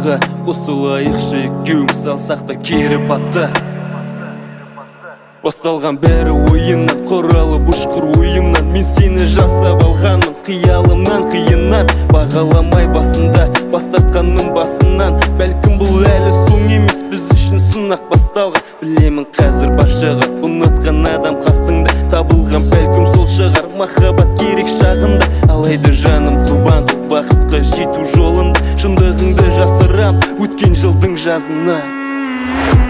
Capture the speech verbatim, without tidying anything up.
жолға қосылайықшы екеуміз, алсақ та кері бата. Басталған бәрі ойыннан, құралып ұшқыр ойымнан. Мен сені жасап алғанмын қиялымнан, қиыннан бағаламай басында, бастатқанның басынан. Бәлкім бұл әлі соң емес, біз үшін сынақ басталған. Білемін қазір баршаға ұнатқан адам қасыңда, табылған бәлкім сол шығар махаббат керек шағында. Алайда жаным құрбан бақытқа жету жолында, шындығыңды жасырам өткен жылдың жазына.